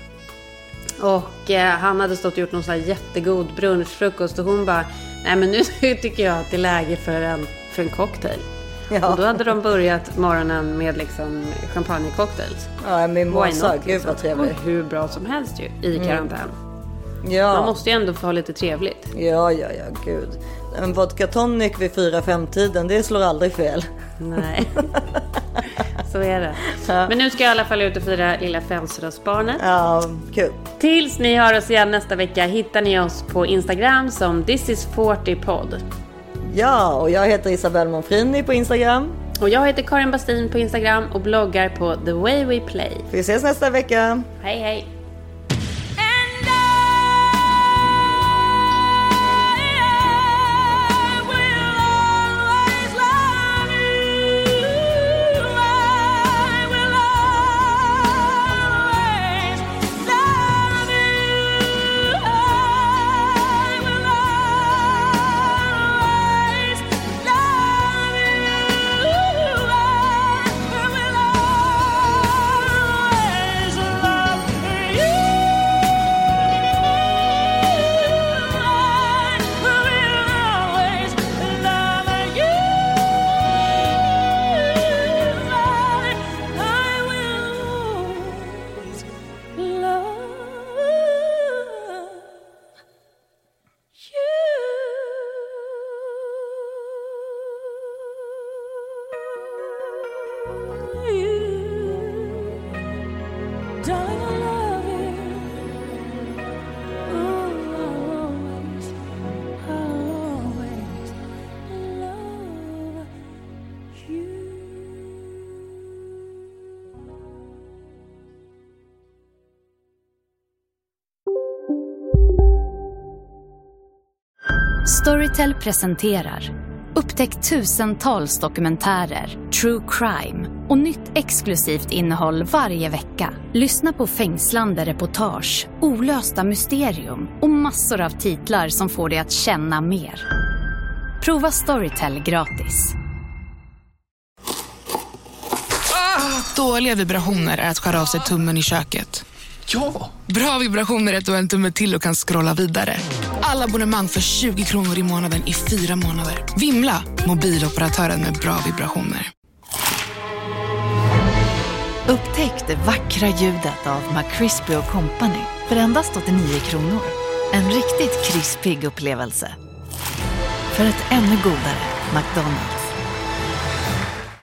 och eh, han hade stått och gjort någon så här jättegod brunchfrukost och hon bara, nej men nu tycker jag att det är läge för en, för en cocktail. Ja. Och då hade de börjat morgonen med liksom champagnecocktails. Ja, min mossa, gud liksom. Vad trevligt. Och hur bra som helst ju i karantän. Mm. Ja. Man måste ju ändå få ha lite trevligt. Ja, ja, ja, gud. En vodka tonic vid fyra fem tiden, det slår aldrig fel. Nej, så är det. Ja. Men nu ska jag i alla fall ut och fira lilla födelsedagsbarnet. Ja, kul. Tills ni hör oss igen nästa vecka hittar ni oss på Instagram som This is fyrtio podd. Ja, och jag heter Isabelle Monfrini på Instagram. Och jag heter Karin Bastin på Instagram och bloggar på The Way We Play. Vi ses nästa vecka. Hej, hej. Storytel presenterar Upptäck tusentals dokumentärer, true crime och nytt exklusivt innehåll varje vecka. Lyssna på fängslande reportage, olösta mysterium och massor av titlar som får dig att känna mer. Prova Storytel gratis. Ah, dåliga vibrationer är att skära av sig tummen i köket. Ja! Bra vibrationer är att du har en tumme till och kan scrolla vidare. Alla abonnemang för tjugo kronor i månaden i fyra månader. Vimla, mobiloperatören med bra vibrationer. Upptäck det vackra ljudet av McCrispy och Company för endast åttionio kronor. En riktigt krispig upplevelse. För ett ännu godare McDonald's.